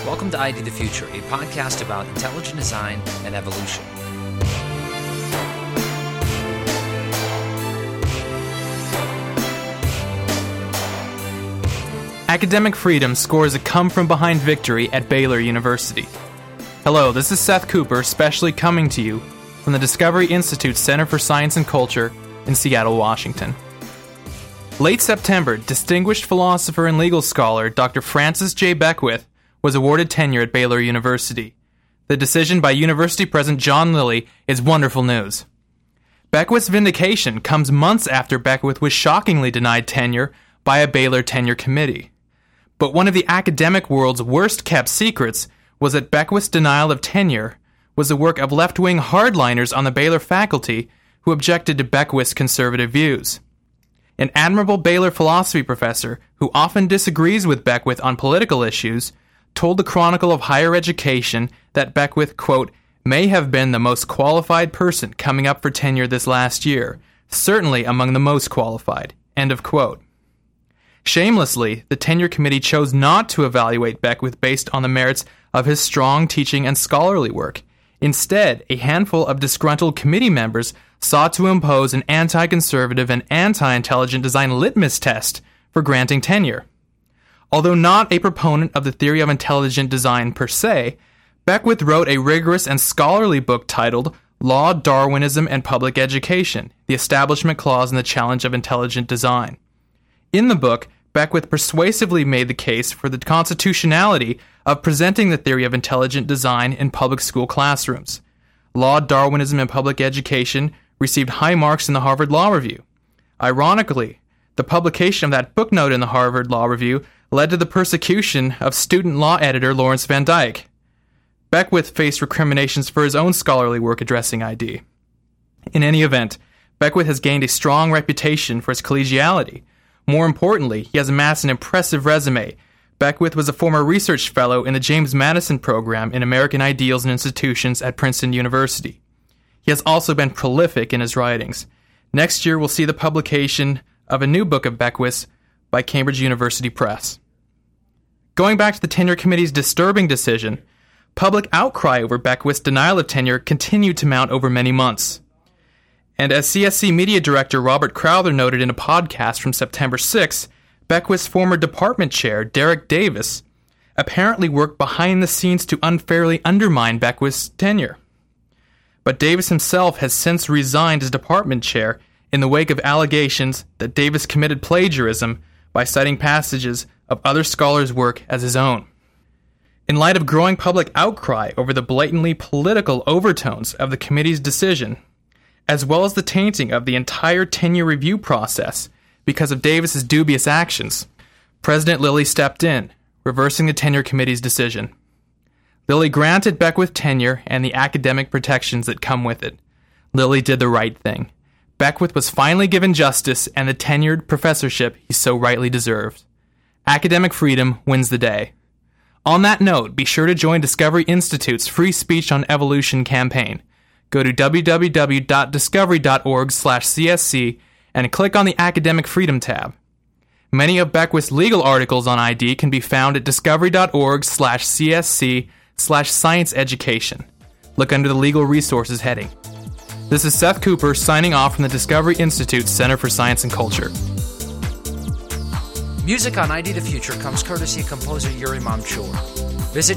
Welcome to ID the Future, a podcast about intelligent design and evolution. Academic freedom scores a come-from-behind victory at Baylor University. Hello, this is Seth Cooper, specially coming to you from the Discovery Institute Center for Science and Culture in Seattle, Washington. Late September, distinguished philosopher and legal scholar Dr. Francis J. Beckwith was awarded tenure at Baylor University. The decision by University President John Lilly is wonderful news. Beckwith's vindication comes months after Beckwith was shockingly denied tenure by a Baylor tenure committee. But one of the academic world's worst-kept secrets was that Beckwith's denial of tenure was the work of left-wing hardliners on the Baylor faculty who objected to Beckwith's conservative views. An admirable Baylor philosophy professor who often disagrees with Beckwith on political issues told the Chronicle of Higher Education that Beckwith, quote, may have been the most qualified person coming up for tenure this last year, certainly among the most qualified, end of quote. Shamelessly, the tenure committee chose not to evaluate Beckwith based on the merits of his strong teaching and scholarly work. Instead, a handful of disgruntled committee members sought to impose an anti-conservative and anti-intelligent design litmus test for granting tenure. Although not a proponent of the theory of intelligent design per se, Beckwith wrote a rigorous and scholarly book titled Law, Darwinism, and Public Education, the Establishment Clause and the Challenge of Intelligent Design. In the book, Beckwith persuasively made the case for the constitutionality of presenting the theory of intelligent design in public school classrooms. Law, Darwinism, and Public Education received high marks in the Harvard Law Review. Ironically, the publication of that booknote in the Harvard Law Review led to the persecution of student law editor Lawrence Van Dyke. Beckwith faced recriminations for his own scholarly work addressing ID. In any event, Beckwith has gained a strong reputation for his collegiality. More importantly, he has amassed an impressive resume. Beckwith was a former research fellow in the James Madison Program in American Ideals and Institutions at Princeton University. He has also been prolific in his writings. Next year, we'll see the publication of a new book of Beckwith's by Cambridge University Press. Going back to the tenure committee's disturbing decision, public outcry over Beckwith's denial of tenure continued to mount over many months. And as CSC Media Director Robert Crowther noted in a podcast from September 6, Beckwith's former department chair, Derek Davis, apparently worked behind the scenes to unfairly undermine Beckwith's tenure. But Davis himself has since resigned as department chair in the wake of allegations that Davis committed plagiarism by citing passages of other scholars' work as his own. In light of growing public outcry over the blatantly political overtones of the committee's decision, as well as the tainting of the entire tenure review process because of Davis's dubious actions, President Lilly stepped in, reversing the tenure committee's decision. Lilly granted Beckwith tenure and the academic protections that come with it. Lilly did the right thing. Beckwith was finally given justice and the tenured professorship he so rightly deserved. Academic freedom wins the day. On that note, be sure to join Discovery Institute's Free Speech on Evolution campaign. Go to www.discovery.org/CSC and click on the Academic Freedom tab. Many of Beckwith's legal articles on ID can be found at discovery.org/CSC/science education. Look under the Legal Resources heading. This is Seth Cooper signing off from the Discovery Institute Center for Science and Culture. Music on ID the Future comes courtesy of composer Yuri Mamchur. Visit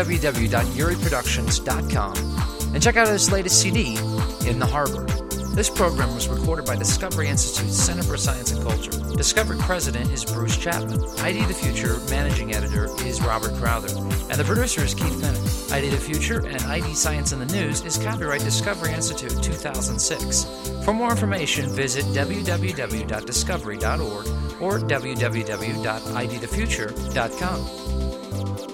www.yuriproductions.com and check out his latest CD, In the Harbor. This program was recorded by Discovery Institute's Center for Science and Culture. Discovery President is Bruce Chapman. ID the Future Managing Editor is Robert Crowther. And the producer is Keith Bennett. ID the Future and ID Science in the News is copyright Discovery Institute 2006. For more information, visit www.discovery.org or www.idthefuture.com.